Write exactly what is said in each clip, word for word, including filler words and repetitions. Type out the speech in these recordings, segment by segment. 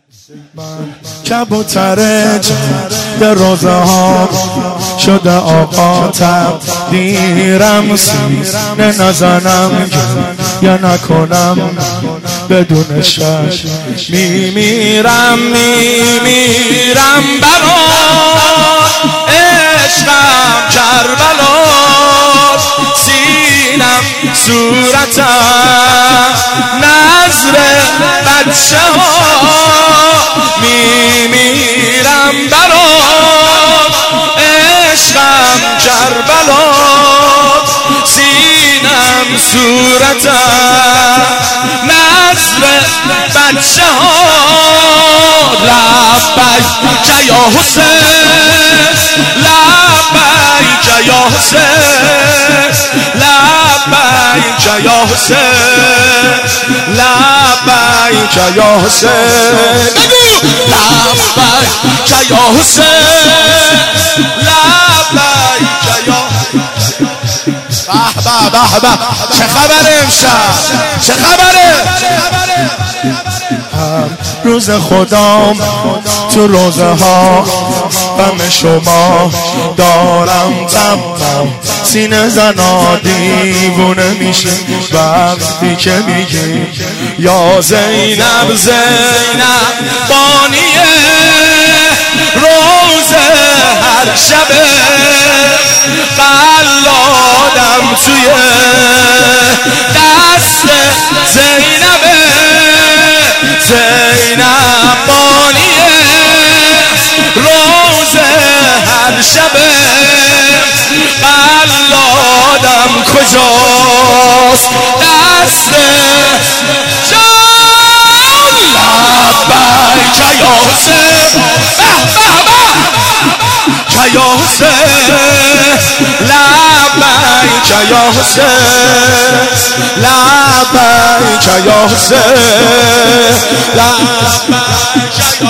کبوتر در روزه ها شده آقا تقدیرم، سینه نزنم یا نکنم بدون شک میمیرم میمیرم برات عشقم کربلا، سینم صورتم نظر بچه ها، میمیرم برات عشقم کربلا، سینم صورتم نظر بچه ها. لبیک یا حسین، لبیک یا حسین، لبیک یا حسین، لبیک یا حسین، لبیک یا حسین، لبیک یا به به به به. چه خبره امشب؟ چه خبره؟ روز خدام تو روزه ها غم شما دارم، تمام سینه زنا دیوونه میشه وقتی که میگی یا زینب زینب بانیه روزه هر شبه قلادم توی دست زینبه، زینب بانیه روزه هر شبه قلادم کجاست دست جان. لبیک یا حسین، یا حسین، لبیک یا حسین، لبیک یا حسین، لبیک یا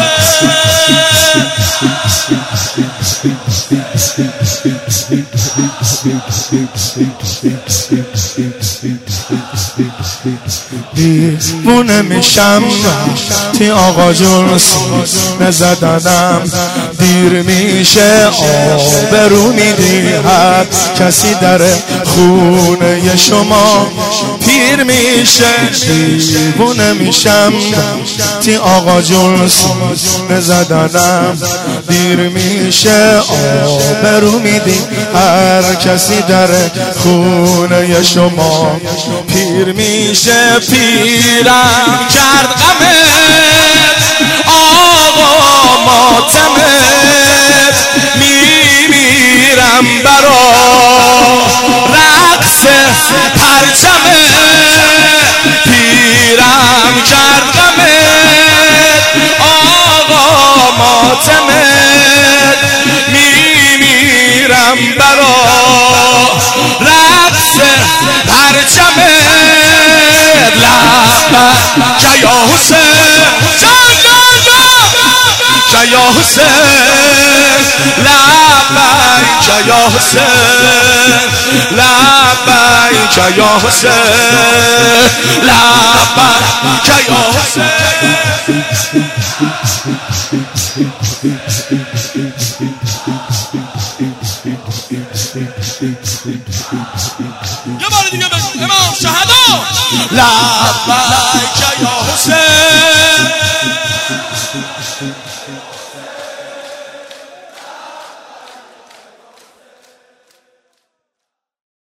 دیوونه میشم تی آقا جون نزدنم، دیر میشه آبرو میدی هر کسی در خونه شما پیر میشه. دیوونه میشم تی آقا جون نزدنم، دیر میشه آبرو میدی هر کسی در خونه شما پیر میشه. پیرم کرد غمت آقا ماتمت، میمیرم برا رقص پرچمت، پیرم کرد غمت آقا ماتمت، میمیرم برا رقص پرچمت. لبیک یا حسین، جان جان جان یا حسین، لبیک یا حسین، لبیک یا حسین، لبیک یا حسین. یه بار دیگه بگو امام شهدا. لبیک یا حسین.